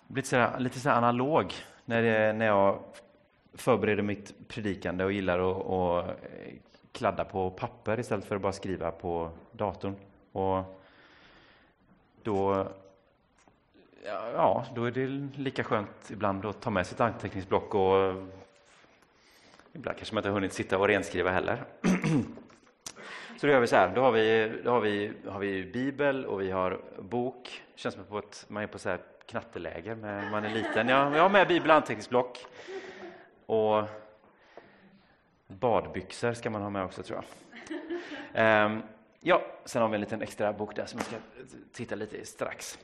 blivit lite så här analog när jag förbereder mitt predikande och gillar att kladda på papper istället för att bara skriva på datorn. Och då är det lika skönt ibland att ta med sitt anteckningsblock, och ibland kanske man inte har hunnit sitta och renskriva heller. Så då gör vi så här, då har vi bibel och vi har bok. Det känns som att man är på så här knatteläger när man är liten. Jag har med bibel och anteckningsblock. Och badbyxor ska man ha med också, tror jag. Sen har vi en liten extra bok där som jag ska titta lite i strax.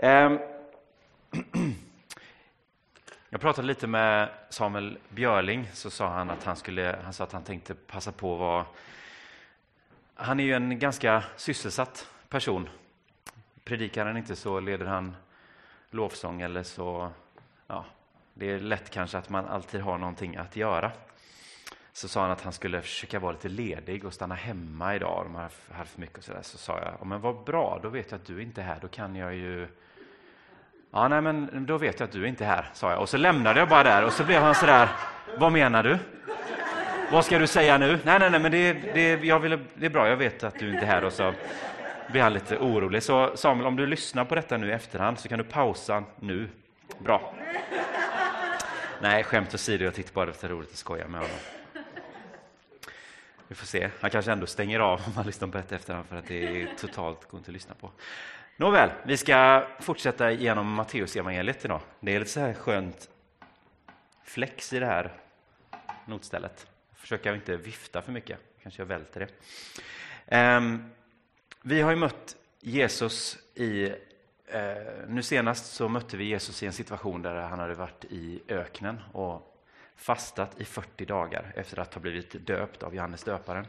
Jag pratade lite med Samuel Björling, så sa han att han tänkte passa på han är ju en ganska sysselsatt person. Predikar han inte så leder han lovsång, eller så, det är lätt kanske att man alltid har någonting att göra. Så sa han att han skulle försöka vara lite ledig och stanna hemma idag. De har haft för mycket och sådär. Så sa jag, men vad bra, då vet jag att du inte är här. Då kan jag ju... men då vet jag att du inte är här, sa jag. Och så lämnade jag bara där, och så blev han sådär, vad menar du? Vad ska du säga nu? Nej, men det är bra, jag vet att du inte är här. Och så blir han lite orolig. Så Samuel, om du lyssnar på detta nu i efterhand så kan du pausa nu. Bra. Nej, skämt åsido, jag tyckte bara det var roligt att skoja med honom. Vi får se. Han kanske ändå stänger av om man lyssnar på detta efterhand, för att det är totalt går inte att lyssna på. Nåväl, vi ska fortsätta genom Matteus evangeliet idag. Det är lite så här skönt flex i det här notstället. Försöka inte vifta för mycket. Kanske jag välter det. Vi har ju mött Jesus nu senast så mötte vi Jesus i en situation där han hade varit i öknen och fastat i 40 dagar efter att ha blivit döpt av Johannes döparen.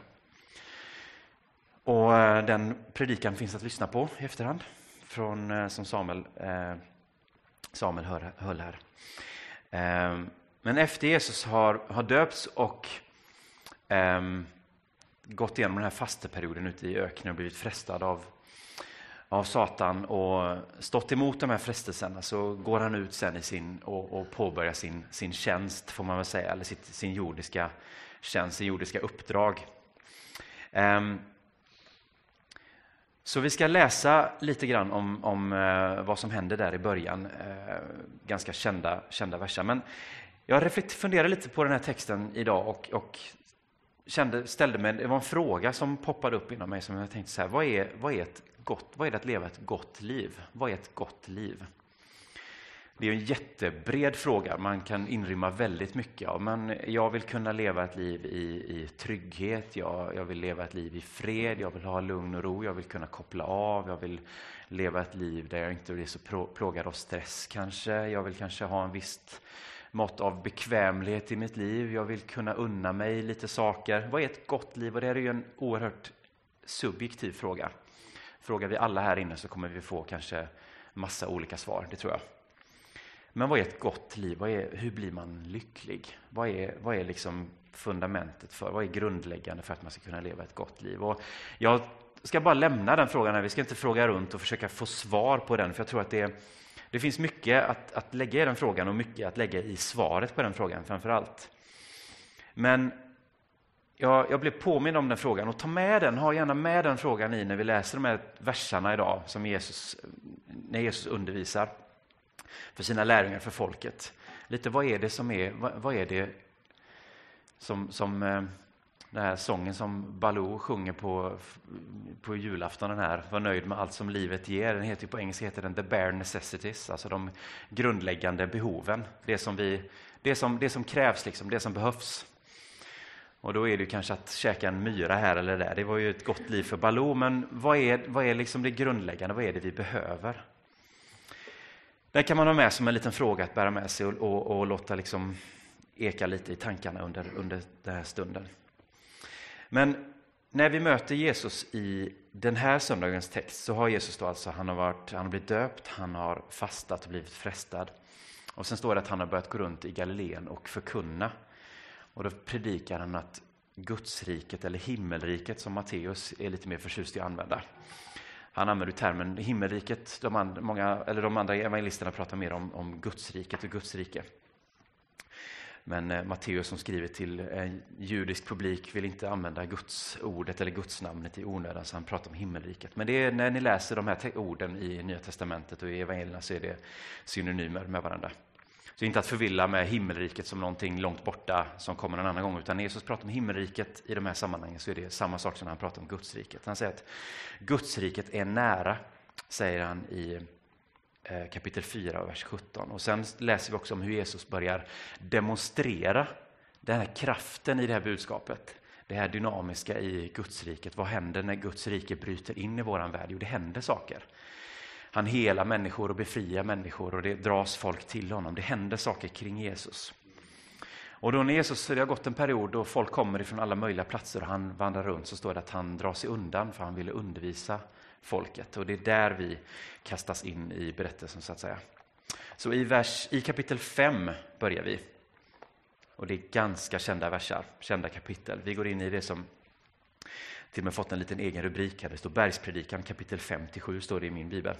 Och den predikan finns att lyssna på i efterhand som Samuel höll här. Men efter Jesus har döpts och gått igenom den här fasteperioden ute i öknen och blivit frestad av Satan och stått emot de här frestelserna, så går han ut sen och påbörjar sin tjänst, får man väl säga, eller sin jordiska tjänst, sin jordiska uppdrag. Så vi ska läsa lite grann om vad som hände där i början. Ganska kända verser. Men jag funderade lite på den här texten idag och ställde mig, det var en fråga som poppade upp inom mig som jag tänkte så här, vad är det att leva ett gott liv? Vad är ett gott liv? Det är en jättebred fråga, man kan inrymma väldigt mycket av. Men jag vill kunna leva ett liv i trygghet, jag vill leva ett liv i fred, jag vill ha lugn och ro, jag vill kunna koppla av, jag vill leva ett liv där jag inte blir så plågad av stress kanske. Jag vill kanske ha en visst mått av bekvämlighet i mitt liv, jag vill kunna unna mig lite saker. Vad är ett gott liv? Och det är ju en oerhört subjektiv fråga. Frågar vi alla här inne så kommer vi få kanske massa olika svar, det tror jag. Men vad är ett gott liv? Hur blir man lycklig? Vad är liksom fundamentet vad är grundläggande för att man ska kunna leva ett gott liv? Och jag ska bara lämna den frågan här. Vi ska inte fråga runt och försöka få svar på den, för jag tror att det finns mycket att lägga i den frågan och mycket att lägga i svaret på den frågan framför allt. Men jag blev påmind om den frågan, och ha gärna med den frågan när vi läser de här verserna idag som när Jesus undervisar för sina lärjungar, för folket. Lite vad är det som den här sången som Baloo sjunger på julaftonen här, var nöjd med allt som livet ger. Den heter på engelska The Bare Necessities, alltså de grundläggande behoven. Det som krävs, liksom, det som behövs. Och då är det kanske att käka en myra här eller där. Det var ju ett gott liv för Baloo, men vad är liksom det grundläggande? Vad är det vi behöver? Det kan man ha med som en liten fråga att bära med sig och låta liksom eka lite i tankarna under den här stunden. Men när vi möter Jesus i den här söndagens text så har Jesus då alltså, han har blivit döpt, han har fastat och blivit frestad. Och sen står det att han har börjat gå runt i Galileen och förkunna. Och då predikar han att Gudsriket eller himmelriket, som Matteus är lite mer förtjust i att använda. Han använder termen himmelriket. De andra evangelisterna pratar mer om Gudsriket och Guds rike. Men Matteus som skriver till en judisk publik vill inte använda Guds ordet eller Guds namnet i onödan, så han pratar om himmelriket. Men det är, när ni läser de här orden i Nya testamentet och i evangelierna, så är det synonymer med varandra. Så inte att förvilla med himmelriket som någonting långt borta som kommer en annan gång, utan när Jesus pratar om himmelriket i de här sammanhangen så är det samma sak som när han pratar om Gudsriket. Han säger att Gudsriket är nära, säger han i kapitel 4 och vers 17. Och sen läser vi också om hur Jesus börjar demonstrera den här kraften i det här budskapet. Det här dynamiska i Gudsriket. Vad händer när Guds rike bryter in i våran värld? Jo, det händer saker. Han helar människor och befriar människor och det dras folk till honom. Det händer saker kring Jesus. Och då när Jesus, det har gått en period då folk kommer ifrån alla möjliga platser och han vandrar runt, så står det att han drar sig undan för han ville undervisa folket. Och det är där vi kastas in i berättelsen så att säga. Så i kapitel 5 börjar vi. Och det är ganska kända versar, kända kapitel. Vi går in i det som till och med fått en liten egen rubrik här. Det står Bergspredikan kapitel 5-7 står det i min bibel.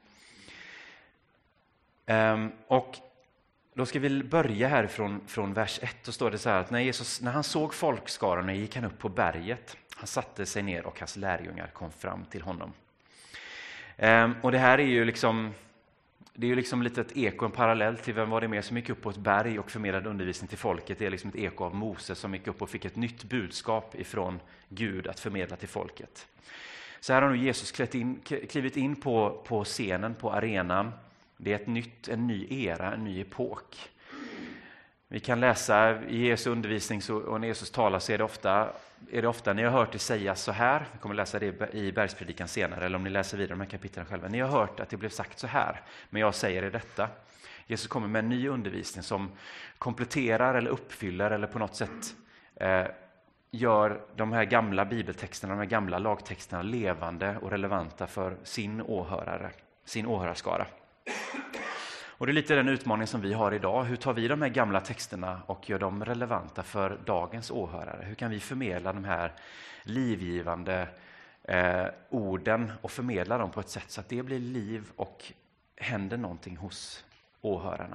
Och då ska vi börja här från vers 1. Då står det så här att när han såg folkskarorna gick han upp på berget. Han satte sig ner och hans lärjungar kom fram till honom. Och det här är ju liksom, det är ju liksom lite ett eko, en parallell till vem var det mer som gick upp på ett berg och förmedlade undervisning till folket. Det är liksom ett eko av Moses som gick upp och fick ett nytt budskap ifrån Gud att förmedla till folket. Så här har nu Jesus klivit in på scenen, på arenan. Det är en ny era, en ny epok. Vi kan läsa i Jesu undervisning och när Jesus talar så är det ofta ni har hört det sägas så här. Vi kommer läsa det i Bergspredikan senare, eller om ni läser vidare de här kapitlen själva. Ni har hört att det blev sagt så här, men jag säger det detta. Jesus kommer med en ny undervisning som kompletterar eller uppfyller eller på något sätt gör de här gamla bibeltexterna, de här gamla lagtexterna levande och relevanta för sin åhörarskara. Och det är lite den utmaning som vi har idag. Hur tar vi de här gamla texterna och gör dem relevanta för dagens åhörare? Hur kan vi förmedla de här livgivande orden och förmedla dem på ett sätt så att det blir liv och händer någonting hos åhörarna?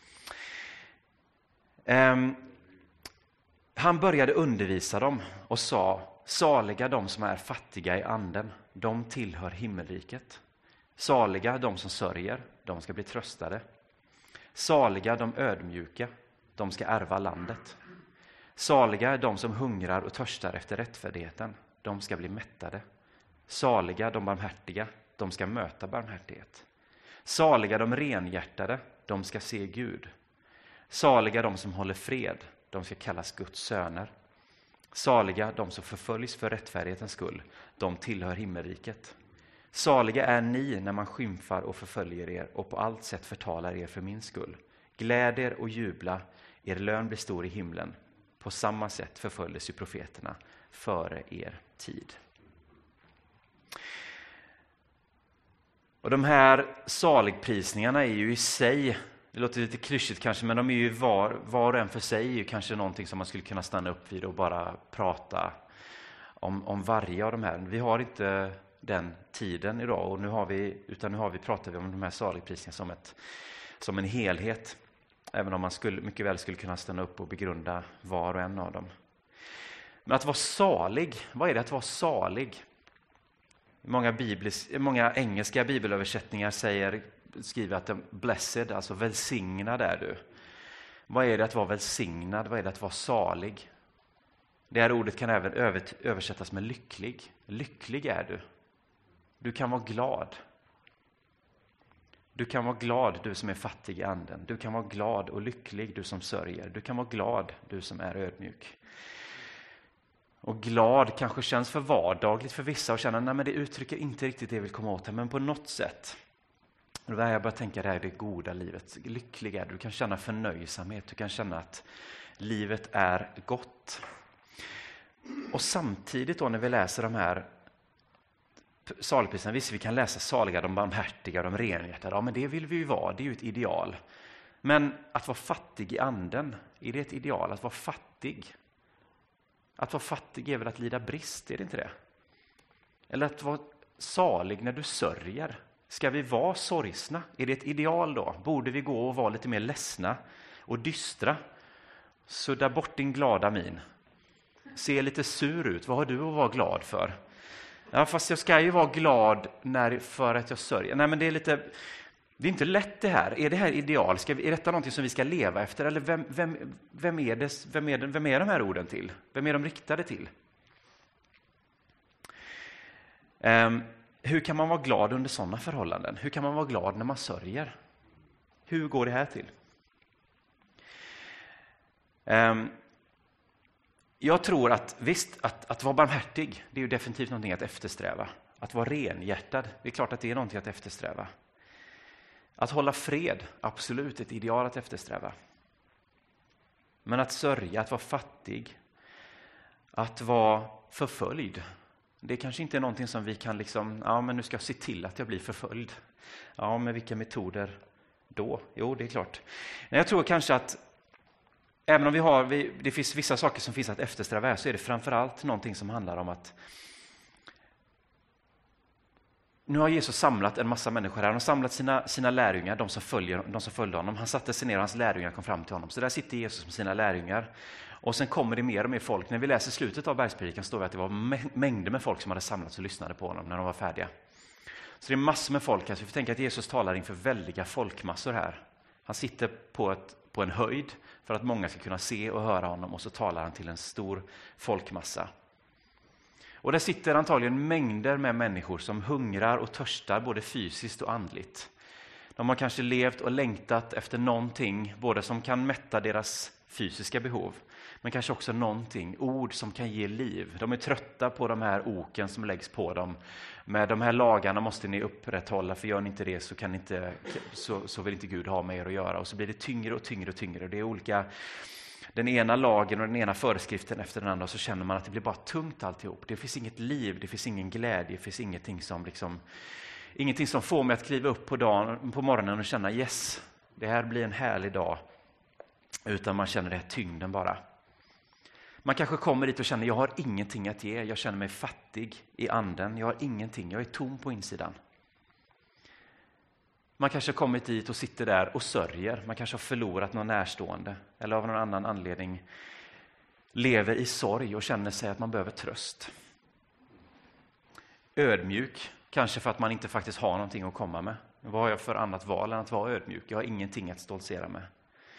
Han började undervisa dem och sa: saliga de som är fattiga i anden, de tillhör himmelriket. Saliga de som sörjer, de ska bli tröstade. Saliga de ödmjuka, de ska ärva landet. Saliga de som hungrar och törstar efter rättfärdigheten, de ska bli mättade. Saliga de barmhärtiga, de ska möta barmhärtighet. Saliga de renhjärtade, de ska se Gud. Saliga de som håller fred, de ska kallas Guds söner. Saliga de som förföljs för rättfärdighetens skull, de tillhör himmelriket. Saliga är ni när man skymfar och förföljer er och på allt sätt förtalar er för min skull. Gläd er och jubla, er lön blir stor i himlen. På samma sätt förföljdes ju profeterna före er tid. Och de här saligprisningarna är ju i sig, det låter lite klyschigt kanske, men de är ju var och en för sig är ju kanske någonting som man skulle kunna stanna upp vid och bara prata om varje av de här. Vi har inte den tiden idag och nu pratar vi om de här saligprisningarna som en helhet, även om man mycket väl skulle kunna stanna upp och begrunda var och en av dem. Men att vara salig, vad är det att vara salig? Många engelska bibelöversättningar skriver att blessed, alltså välsignad är du. Vad är det att vara välsignad? Vad är det att vara salig? Det här ordet kan även översättas med lycklig. Lycklig är du. Du kan vara glad. Du kan vara glad, du som är fattig i anden. Du kan vara glad och lycklig, du som sörjer. Du kan vara glad, du som är ödmjuk. Och glad kanske känns för vardagligt för vissa och känner, nej men det uttrycker inte riktigt det jag vill komma åt här, men på något sätt. Och då har jag börjat tänka, det här är det goda livet. Lycklig är du. Du kan känna förnöjsamhet, du kan känna att livet är gott. Och samtidigt då när vi läser de här saligpriserna, visst vi kan läsa saliga, de barmhärtiga, de renhjärtade, ja men det vill vi ju vara, det är ju ett ideal. Men att vara fattig i anden, är det ett ideal? Att vara fattig är väl att lida brist, är det inte det? Eller att vara salig när du sörjer? Ska vi vara sorgsna? Är det ett ideal då? Borde vi gå och vara lite mer ledsna och dystra? Sudda bort din glada min. Se lite sur ut. Vad har du att vara glad för? Ja, fast jag ska ju vara glad för att jag sörjer. Nej, men det är inte lätt det här. Är det här ideal? Är detta någonting som vi ska leva efter? Eller vem är de här orden till? Vem är de riktade till? Hur kan man vara glad under sådana förhållanden? Hur kan man vara glad när man sörjer? Hur går det här till? Jag tror att visst, att vara barmhärtig, det är ju definitivt någonting att eftersträva. Att vara renhjärtad, det är klart att det är någonting att eftersträva. Att hålla fred, absolut ett ideal att eftersträva. Men att sörja, att vara fattig, att vara förföljd, det kanske inte är någonting som vi kan men nu ska jag se till att jag blir förföljd. Ja, med vilka metoder då? Jo, det är klart. Men jag tror kanske att även om det finns vissa saker som finns att eftersträva här, så är det framförallt någonting som handlar om att nu har Jesus samlat en massa människor här. Han har samlat sina lärjungar, de som följde honom. Han satte sig ner och hans lärjungar kom fram till honom. Så där sitter Jesus med sina lärjungar. Och sen kommer det mer och mer folk. När vi läser slutet av bergspredikan står det att det var mängder med folk som hade samlats och lyssnade på honom när de var färdiga. Så det är massor med folk. Alltså vi får tänka att Jesus talar inför väldiga folkmassor här. Han sitter på en höjd för att många ska kunna se och höra honom, och så talar han till en stor folkmassa. Och där sitter antagligen mängder med människor som hungrar och törstar både fysiskt och andligt. De har kanske levt och längtat efter någonting, både som kan mätta deras fysiska behov, men kanske också ord som kan ge liv. De är trötta på de här oken som läggs på dem. Med de här lagarna måste ni upprätthålla, för gör ni inte det så vill inte Gud ha med er att göra. Och så blir det tyngre och tyngre och tyngre. Det är olika, den ena lagen och den ena föreskriften efter den andra, och så känner man att det blir bara tungt alltihop. Det finns inget liv, det finns ingen glädje, det finns ingenting som får mig att kliva upp på morgonen och känna yes, det här blir en härlig dag. Utan man känner det här tyngden bara. Man kanske kommer dit och känner, jag har ingenting att ge. Jag känner mig fattig i anden. Jag har ingenting, jag är tom på insidan. Man kanske har kommit dit och sitter där och sörjer. Man kanske har förlorat någon närstående. Eller av någon annan anledning lever i sorg och känner sig att man behöver tröst. Ödmjuk, kanske för att man inte faktiskt har någonting att komma med. Vad har jag för annat val än att vara ödmjuk? Jag har ingenting att stoltsera med.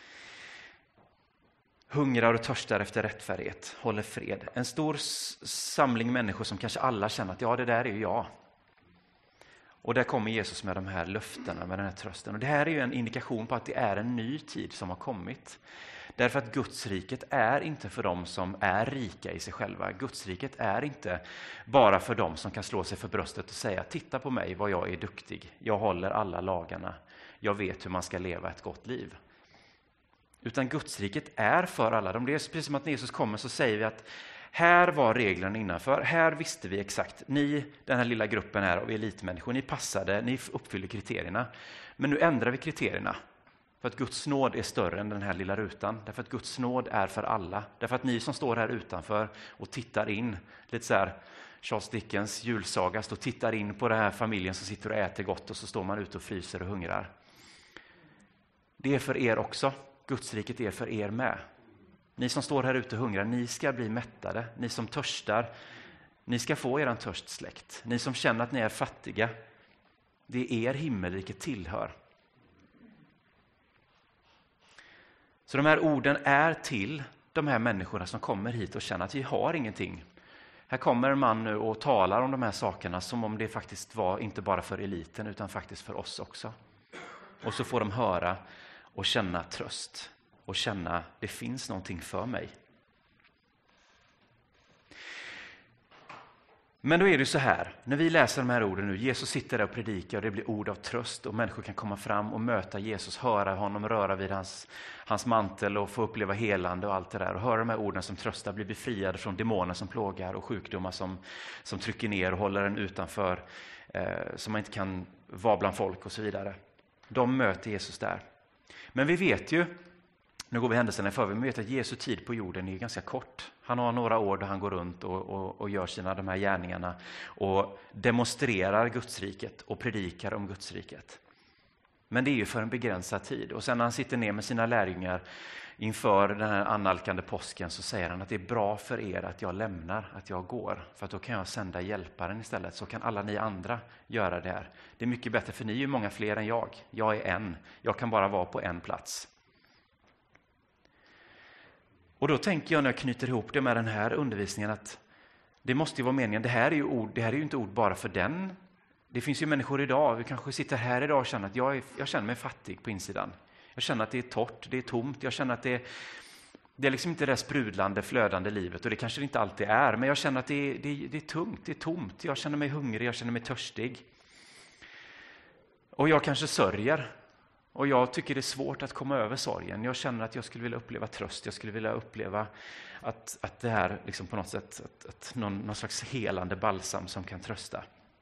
Hungrar och törstar efter rättfärdighet, håller fred. En stor samling människor som kanske alla känner att ja, det där är ju jag. Och där kommer Jesus med de här löftena, med den här trösten. Och det här är ju en indikation på att det är en ny tid som har kommit. Därför att Gudsriket är inte för dem som är rika i sig själva. Gudsriket är inte bara för dem som kan slå sig för bröstet och säga, titta på mig vad jag är duktig. Jag håller alla lagarna. Jag vet hur man ska leva ett gott liv. Utan Gudsriket är för alla. Det är precis som att när Jesus kommer så säger vi att här var reglerna innanför. Här visste vi exakt. Ni, den här lilla gruppen här av elitmänniskor, ni passade, ni uppfyller kriterierna. Men nu ändrar vi kriterierna. För att Guds nåd är större än den här lilla rutan. Därför att Guds nåd är för alla. Därför att ni som står här utanför och tittar in, lite så här Charles Dickens julsaga, och tittar in på den här familjen som sitter och äter gott, och så står man ute och fryser och hungrar. Det är för er också. Gudsriket är för er med. Ni som står här ute och hungrar, ni ska bli mättade. Ni som törstar, ni ska få er törst släckt. Ni som känner att ni är fattiga, det är er himmelriket tillhör. Så de här orden är till de här människorna som kommer hit och känner att vi har ingenting. Här kommer en man nu och talar om de här sakerna som om det faktiskt var inte bara för eliten utan faktiskt för oss också. Och så får de höra och känna tröst och känna det finns någonting för mig. Men då är det så här, när vi läser de här orden nu, Jesus sitter där och predikar och det blir ord av tröst och människor kan komma fram och möta Jesus, höra honom röra vid hans mantel och få uppleva helande och allt det där. Och höra de här orden som tröstar, bli befriade från demoner som plågar och sjukdomar som trycker ner och håller en utanför, som man inte kan vara bland folk och så vidare. De möter Jesus där. Men vi vet ju Nu går vi händelserna i förväg, men vi vet att Jesu tid på jorden är ganska kort. Han har några år där han går runt och gör de här gärningarna och demonstrerar Gudsriket och predikar om Gudsriket. Men det är ju för en begränsad tid. Och sen när han sitter ner med sina lärjungar inför den här annalkande påsken så säger han att det är bra för er att jag lämnar, att jag går. För att då kan jag sända hjälparen istället, så kan alla ni andra göra det här. Det är mycket bättre för ni är ju många fler än jag. Jag är en, jag kan bara vara på en plats. Och då tänker jag när jag knyter ihop det med den här undervisningen att det måste ju vara meningen. Det här är ju inte ord bara för den. Det finns ju människor idag, vi kanske sitter här idag och känner att jag känner mig fattig på insidan. Jag känner att det är torrt, det är tomt. Jag känner att det är liksom inte det sprudlande, flödande livet. Och det kanske det inte alltid är. Men jag känner att det är tungt, det är tomt. Jag känner mig hungrig, jag känner mig törstig. Och jag kanske sörjer. Och jag tycker det är svårt att komma över sorgen. Jag känner att jag skulle vilja uppleva tröst. Jag skulle vilja uppleva att det här liksom på något sätt, att någon slags helande balsam som kan trösta.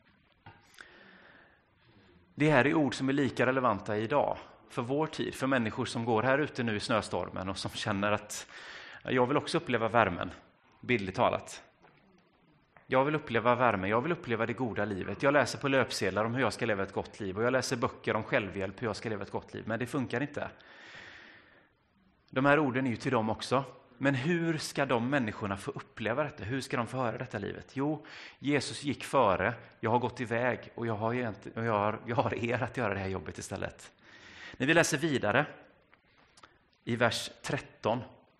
Det här är ord som är lika relevanta idag. För vår tid, för människor som går här ute nu i snöstormen och som känner att jag vill också uppleva värmen, bildligt talat. Jag vill uppleva värme, jag vill uppleva det goda livet. Jag läser på löpsedlar om hur jag ska leva ett gott liv och jag läser böcker om självhjälp hur jag ska leva ett gott liv. Men det funkar inte. De här orden är ju till dem också. Men hur ska de människorna få uppleva detta? Hur ska de få höra detta livet? Jo, Jesus gick före, jag har gått iväg och jag har er att göra det här jobbet istället. När vi läser vidare i vers 13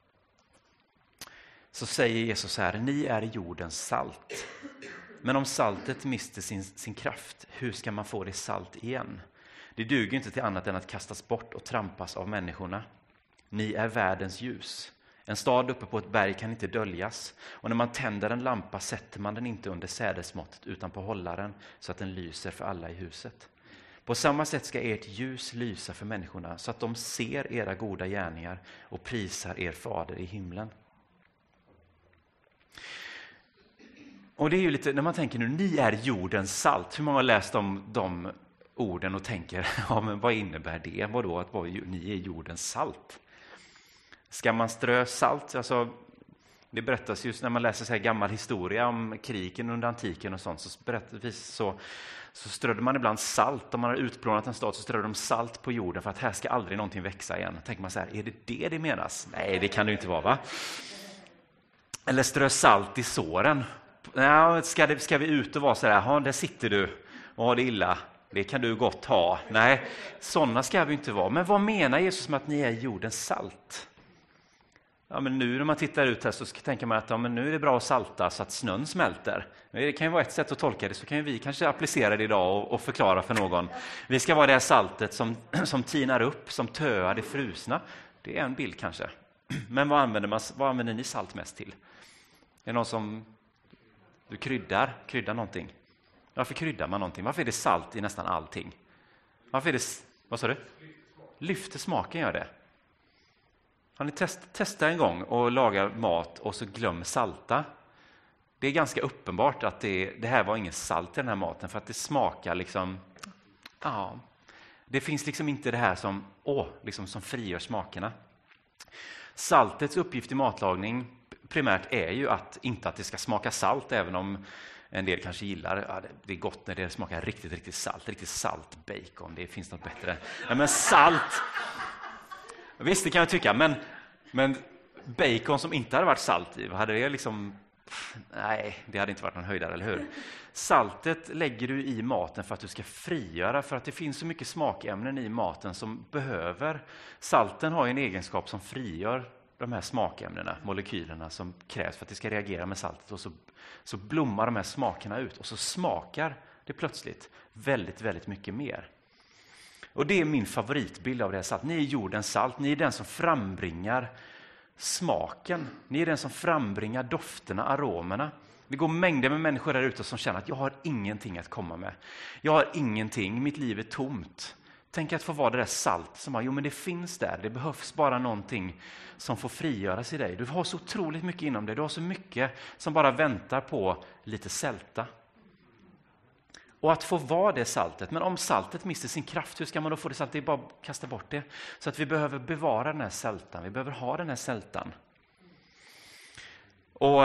så säger Jesus här: ni är jordens salt. Men om saltet mister sin kraft, hur ska man få det salt igen? Det duger inte till annat än att kastas bort och trampas av människorna. Ni är världens ljus. En stad uppe på ett berg kan inte döljas. Och när man tänder en lampa sätter man den inte under sädesmåttet utan på hållaren så att den lyser för alla i huset. På samma sätt ska ert ljus lysa för människorna så att de ser era goda gärningar och prisar er fader i himlen. Och det är ju lite, när man tänker nu, ni är jordens salt. Hur många har läst om de orden och tänker, ja men vad innebär det? Vadå att ni är jordens salt? Ska man strö salt? Alltså, det berättas just när man läser så här gammal historia om krigen under antiken och sånt, så strödde man ibland salt. Om man har utplånat en stad så strödde de salt på jorden för att här ska aldrig någonting växa igen. Tänker man så här, är det menas? Nej, det kan det inte vara, va? Eller strö salt i såren. Ja, ska vi ut och vara så här, där sitter du och har det illa. Det kan du gott ha. Nej, sådana ska vi inte vara. Men vad menar Jesus med att ni är jordens salt? Ja, men nu när man tittar ut här så tänker man att men nu är det bra att salta så att snön smälter. Det kan ju vara ett sätt att tolka det, så kan vi kanske applicera det idag och förklara för någon. Vi ska vara det här saltet som tinar upp, som töar det frusna. Det är en bild kanske. Men vad använder ni salt mest till? Är det någon som du kryddar någonting? Varför kryddar man någonting? Varför är det salt i nästan allting? Varför är det, vad sa du? Lyfter smaken, gör det. Har ni testat en gång och laga mat och så glöm salta? Det är ganska uppenbart att det här var ingen salt i den här maten, för att det smakar liksom, ja, det finns liksom inte det här som frigör smakerna. Saltets uppgift i matlagning primärt är ju inte att det ska smaka salt, även om en del kanske gillar, det är gott när det smakar riktigt salt bacon, det finns något bättre. Ja, men salt, visst det kan jag tycka, men bacon som inte hade varit salt i, hade det liksom, nej, det hade inte varit någon höjdare, eller hur? Saltet lägger du i maten för att du ska frigöra, för att det finns så mycket smakämnen i maten som behöver. Salten har ju en egenskap som frigör de här smakämnena, molekylerna som krävs för att det ska reagera med saltet, och så blommar de här smakerna ut och så smakar det plötsligt väldigt, väldigt mycket mer. Och det är min favoritbild av det här salt. Ni är jordens salt, ni är den som frambringar smaken, ni är den som frambringar dofterna, aromerna. Det går mängder med människor där ute som känner att jag har ingenting att komma med. Jag har ingenting, mitt liv är tomt. Tänk att få vara det där salt som men det finns där. Det behövs bara någonting som får frigöras i dig. Du har så otroligt mycket inom dig. Du har så mycket som bara väntar på lite sälta. Och att få vara det saltet. Men om saltet mister sin kraft, hur ska man då få det saltet? Det är bara att kasta bort det. Så att vi behöver bevara den här sältan. Vi behöver ha den här sältan. Och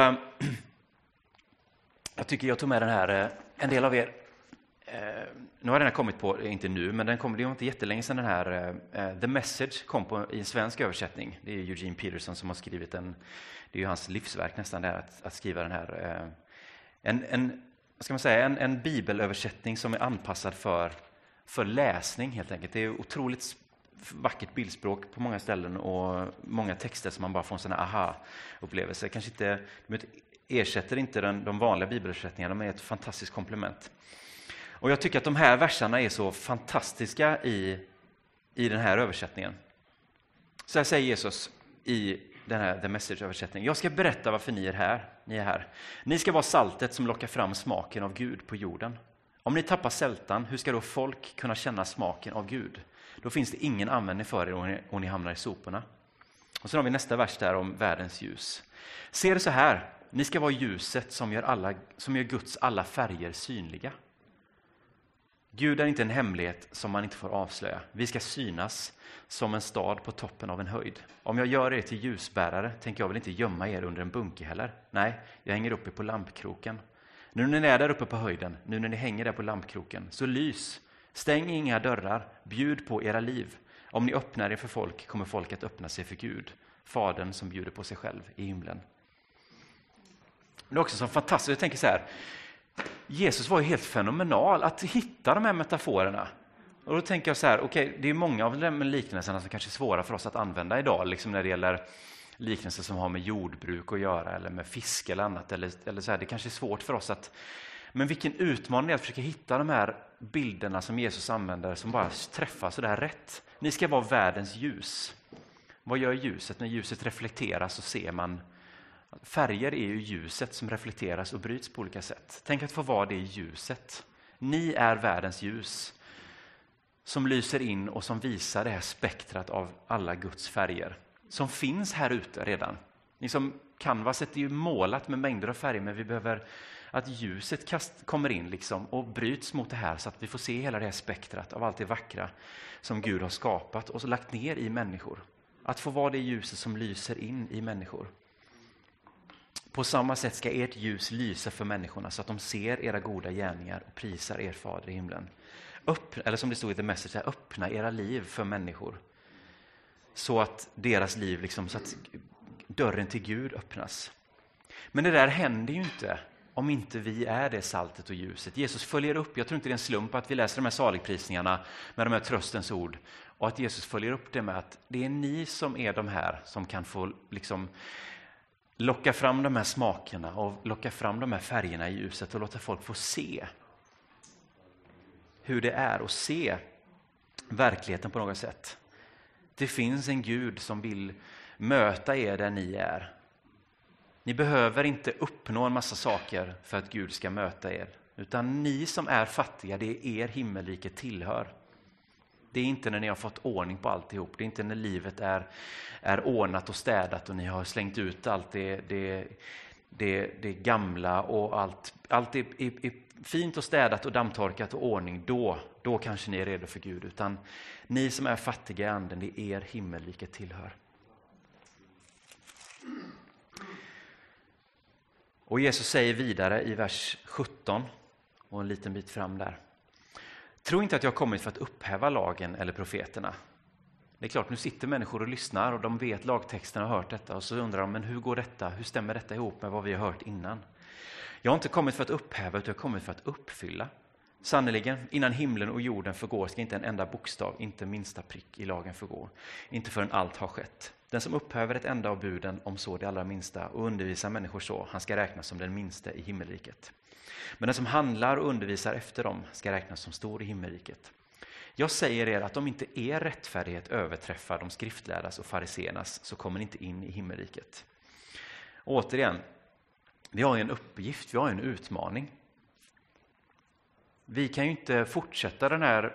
jag tycker jag tog med den här, en del av er, nu har den här kommit på, inte nu, men det var inte jättelänge sedan den här The Message kom i en svensk översättning. Det är Eugene Peterson som har skrivit den. Det är ju hans livsverk nästan där att skriva den här. En bibelöversättning som är anpassad för läsning helt enkelt. Det är otroligt vackert bildspråk på många ställen och många texter som man bara får en sån här aha-upplevelse. Kanske inte, ersätter inte de vanliga bibelöversättningarna, men är ett fantastiskt komplement. Och jag tycker att de här verserna är så fantastiska i den här översättningen. Så här säger Jesus i den här The Message-översättningen. Jag ska berätta varför ni är här. Ni ska vara saltet som lockar fram smaken av Gud på jorden. Om ni tappar sältan, hur ska då folk kunna känna smaken av Gud? Då finns det ingen användning för er och ni hamnar i soporna. Och så har vi nästa vers där om världens ljus. Se det så här, ni ska vara ljuset som gör Guds alla färger synliga. Gud är inte en hemlighet som man inte får avslöja. Vi ska synas som en stad på toppen av en höjd. Om jag gör er till ljusbärare tänker jag väl inte gömma er under en bunke heller. Nej, jag hänger uppe på lampkroken. Nu när ni är där uppe på höjden, nu när ni hänger där på lampkroken, så lys. Stäng inga dörrar, bjud på era liv. Om ni öppnar er för folk kommer folk att öppna sig för Gud. Fadern som bjuder på sig själv i himlen. Det är också så fantastiskt, jag tänker så här. Jesus var ju helt fenomenal att hitta de här metaforerna. Och då tänker jag så här, okej, det är många av de liknelserna som kanske är svåra för oss att använda idag. Liksom när det gäller liknelser som har med jordbruk att göra eller med fiske eller annat. Eller så här, det kanske är svårt för oss att... Men vilken utmaning det är att försöka hitta de här bilderna som Jesus använder som bara träffar så där rätt. Ni ska vara världens ljus. Vad gör ljuset? När ljuset reflekteras så ser man... Färger är ju ljuset som reflekteras och bryts på olika sätt. Tänk att få vara det ljuset. Ni är världens ljus som lyser in och som visar det här spektrat av alla Guds färger som finns här ute redan. Liksom canvaset är ju målat med mängder av färger, men vi behöver att ljuset kommer in liksom och bryts mot det här så att vi får se hela det här spektrat av allt det vackra som Gud har skapat och så lagt ner i människor. Att få vara det ljuset som lyser in i människor. På samma sätt ska ert ljus lysa för människorna så att de ser era goda gärningar och prisar er fader i himlen. Eller som det stod i The Message, öppna era liv för människor. Så att deras liv, liksom, så att dörren till Gud öppnas. Men det där händer ju inte om inte vi är det saltet och ljuset. Jesus följer upp, jag tror inte det är en slump att vi läser de här saligprisningarna med de här tröstens ord. Och att Jesus följer upp det med att det är ni som är de här som kan få liksom... locka fram de här smakerna och locka fram de här färgerna i ljuset och låta folk få se hur det är och se verkligheten på något sätt. Det finns en Gud som vill möta er där ni är. Ni behöver inte uppnå en massa saker för att Gud ska möta er. Utan ni som är fattiga, det är er himmelrike tillhör. Det är inte när ni har fått ordning på alltihop. Det är inte när livet är ordnat och städat och ni har slängt ut allt det gamla och allt är fint och städat och dammtorkat och ordning. Då kanske ni är redo för Gud. Utan ni som är fattiga i anden, det är er himmelrike tillhör. Och Jesus säger vidare i vers 17 och en liten bit fram där. Tro inte att jag har kommit för att upphäva lagen eller profeterna. Det är klart, nu sitter människor och lyssnar och de vet lagtexten och har hört detta. Och så undrar de, men hur går detta? Hur stämmer detta ihop med vad vi har hört innan? Jag har inte kommit för att upphäva, utan jag har kommit för att uppfylla. Sannoliken, innan himlen och jorden förgår ska inte en enda bokstav, inte minsta prick i lagen förgå. Inte förrän allt har skett. Den som upphäver ett enda av buden, om så det allra minsta, och undervisar människor så, han ska räknas som den minste i himmelriket. Men den som handlar och undervisar efter dem ska räknas som stor i himmelriket. Jag säger er att om inte er rättfärdighet överträffar de skriftlärdas och fariseernas så kommer ni inte in i himmelriket. Och återigen, vi har en uppgift, vi har en utmaning. Vi kan ju inte fortsätta den här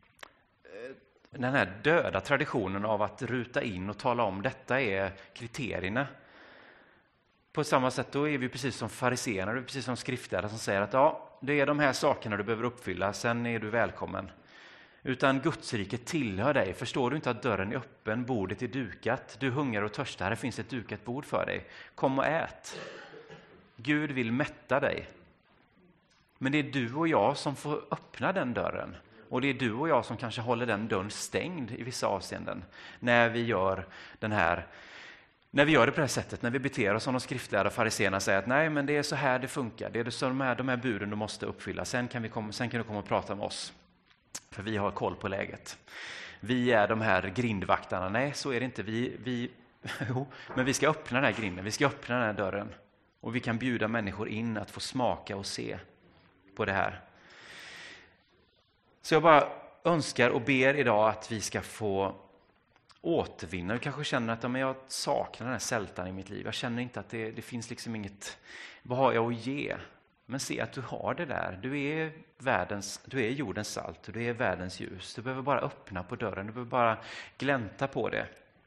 döda traditionen av att ruta in och tala om detta är kriterierna. på samma sätt då är vi precis som fariseerna, det är precis som skriftlärare som säger att ja, det är de här sakerna du behöver uppfylla, sen är du välkommen. Utan Guds rike tillhör dig. Förstår du inte att dörren är öppen, bordet är dukat, du hungrar och törstar, här finns ett dukat bord för dig. Kom och ät. Gud vill mätta dig. Men det är du och jag som får öppna den dörren. Och det är du och jag som kanske håller den dörren stängd i vissa avseenden. När vi gör det på det här sättet, när vi beter oss som de skriftlärda fariseerna säger att nej, men det är så här det funkar. Det är så de här buden du måste uppfylla. Sen kan du komma och prata med oss. För vi har koll på läget. Vi är de här grindvaktarna. Nej, så är det inte. Men vi ska öppna den här grinden. Vi ska öppna den här dörren. Och vi kan bjuda människor in att få smaka och se på det här. Så jag bara önskar och ber idag att vi ska få återvinna. Du kanske känner att jag saknar den här sältan i mitt liv. Jag känner inte att det finns liksom inget. Vad har jag att ge? Men se att du har det där. Du är jordens salt och du är världens ljus. Du behöver bara öppna på dörren. Du behöver bara glänta på det.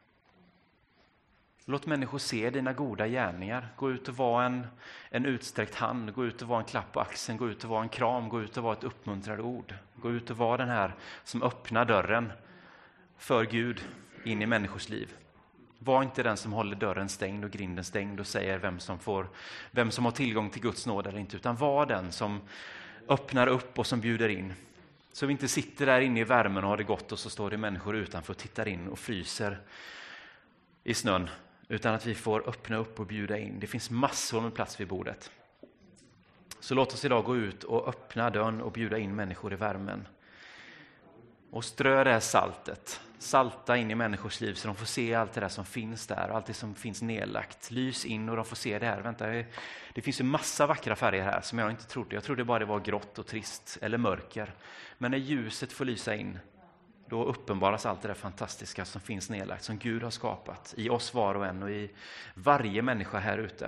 Låt människor se dina goda gärningar. Gå ut och vara en utsträckt hand. Gå ut och vara en klapp på axeln. Gå ut och vara en kram. Gå ut och vara ett uppmuntrande ord. Gå ut och vara den här som öppnar dörren för Gud in i människors liv. Var inte den som håller dörren stängd och grinden stängd och säger vem som har tillgång till Guds nåd eller inte. Utan var den som öppnar upp och som bjuder in. Så vi inte sitter där inne i värmen och har det gott och så står det människor utanför och tittar in och fryser i snön. Utan att vi får öppna upp och bjuda in. Det finns massor med plats vid bordet. Så låt oss idag gå ut och öppna dörren och bjuda in människor i värmen. Och strö det här saltet. Salta in i människors liv så de får se allt det där som finns där. Allt det som finns nedlagt. Lys in och de får se det här. Vänta, det finns ju massa vackra färger här som jag inte trodde. Jag trodde bara det var grått och trist eller mörker. Men när ljuset får lysa in, då uppenbaras allt det där fantastiska som finns nedlagt. Som Gud har skapat i oss var och en och i varje människa här ute.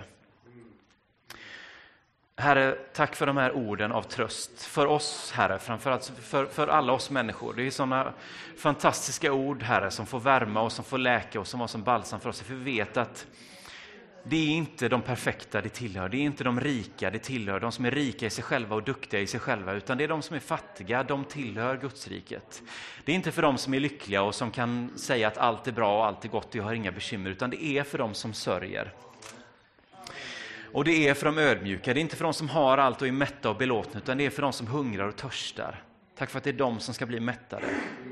Herre, tack för de här orden av tröst för oss, Herre, framförallt för alla oss människor. Det är sådana fantastiska ord, Herre, som får värma och som får läka och som var som balsam för oss. För vi vet att det är inte de perfekta det tillhör, det är inte de rika det tillhör, de som är rika i sig själva och duktiga i sig själva, utan det är de som är fattiga, de tillhör Guds riket. Det är inte för de som är lyckliga och som kan säga att allt är bra och allt är gott och jag har inga bekymmer, utan det är för de som sörjer. Och det är för de ödmjuka, det är inte för de som har allt och är mätta och belåtna, utan det är för de som hungrar och törstar. Tack för att det är de som ska bli mättade.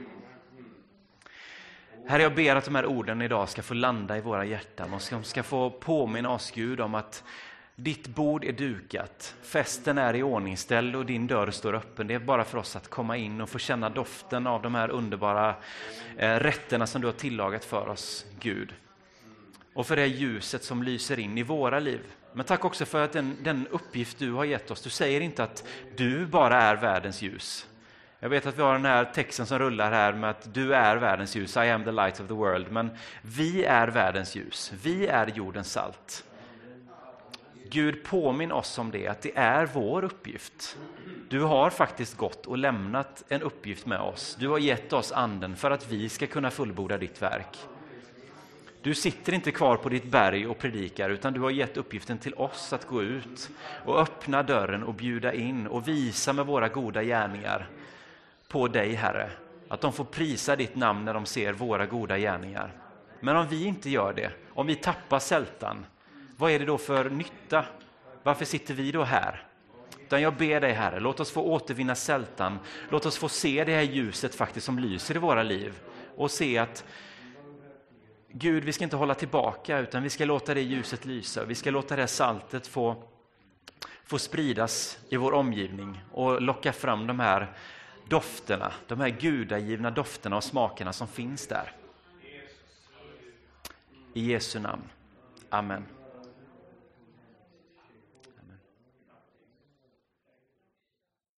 Herre, jag ber att de här orden idag ska få landa i våra hjärtan och som ska få påminna oss, Gud, om att ditt bord är dukat, festen är i ordningsställd och din dörr står öppen. Det är bara för oss att komma in och få känna doften av de här underbara rätterna som du har tillagat för oss, Gud. Och för det ljuset som lyser in i våra liv. Men tack också för att den uppgift du har gett oss. Du säger inte att du bara är världens ljus. Jag vet att vi har den här texten som rullar här med att du är världens ljus. I am the light of the world. Men vi är världens ljus. Vi är jordens salt. Gud, påminn oss om det, att det är vår uppgift. Du har faktiskt gått och lämnat en uppgift med oss. Du har gett oss anden för att vi ska kunna fullborda ditt verk. Du sitter inte kvar på ditt berg och predikar, utan du har gett uppgiften till oss att gå ut och öppna dörren och bjuda in och visa med våra goda gärningar på dig, Herre. Att de får prisa ditt namn när de ser våra goda gärningar. Men om vi inte gör det, om vi tappar sältan, vad är det då för nytta? Varför sitter vi då här? Utan jag ber dig, Herre, låt oss få återvinna sältan. Låt oss få se det här ljuset faktiskt som lyser i våra liv och se att Gud, vi ska inte hålla tillbaka utan vi ska låta det ljuset lysa. Vi ska låta det saltet få spridas i vår omgivning och locka fram de här dofterna, de här gudagivna dofterna och smakerna som finns där. I Jesu namn. Amen.